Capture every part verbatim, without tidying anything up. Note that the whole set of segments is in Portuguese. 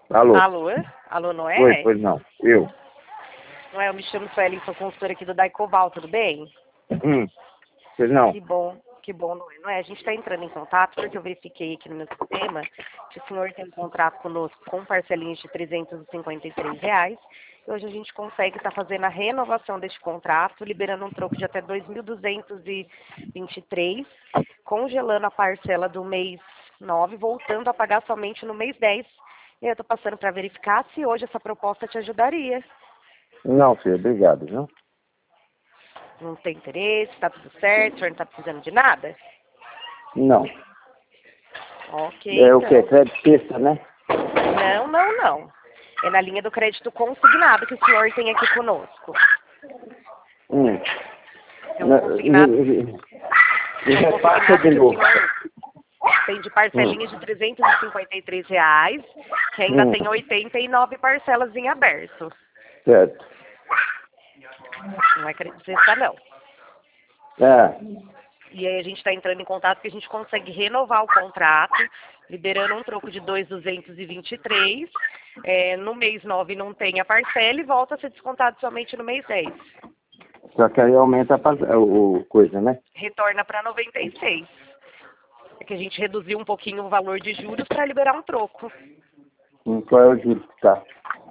Alô? Alô? Alô, Noé? Oi, pois não. Eu. Noé, eu me chamo Sueli, sou consultora aqui do Daicoval, tudo bem? Hum. Pois não. Que bom, que bom, Noé. Noé, a gente está entrando em contato porque eu verifiquei aqui no meu sistema que o senhor tem um contrato conosco com parcelinhas de trezentos e cinquenta e três reais. E hoje a gente consegue estar fazendo a renovação deste contrato, liberando um troco de até dois mil duzentos e vinte e três, congelando a parcela do mês nove, voltando a pagar somente no mês dez. E eu estou passando para verificar se hoje essa proposta te ajudaria. Não, filho, obrigado, viu? Não tem interesse, está tudo certo, o senhor não está precisando de nada? Não. Ok, É o então. quê? Crédito sexta, né? Não, não, não. É na linha do crédito consignado que o senhor tem aqui conosco. Hum. É um consignado, Me é um repassa consignado de que o novo. senhor tem de parcelinhas Hum. de trezentos e cinquenta e três reais, que ainda Hum. tem oitenta e nove parcelas em aberto. Certo. Não é crédito sexta, não. É. E aí a gente está entrando em contato porque a gente consegue renovar o contrato, liberando um troco de dois mil duzentos e vinte e três. É, no mês nove não tem a parcela e volta a ser descontado somente no mês dez. Só que aí aumenta a pas- o, o coisa, né? Retorna para noventa e seis. É que a gente reduziu um pouquinho o valor de juros para liberar um troco. Hum, qual é o juro que tá?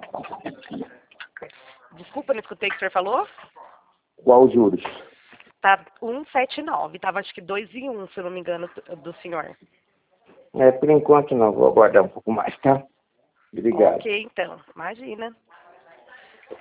Desculpa, não escutei o que o senhor falou? Qual os juros? Tá cento e setenta e nove, tava acho que dois em um, se eu não me engano, do senhor. É, por enquanto não, vou aguardar um pouco mais, tá? Obrigado. Ok, então, imagina.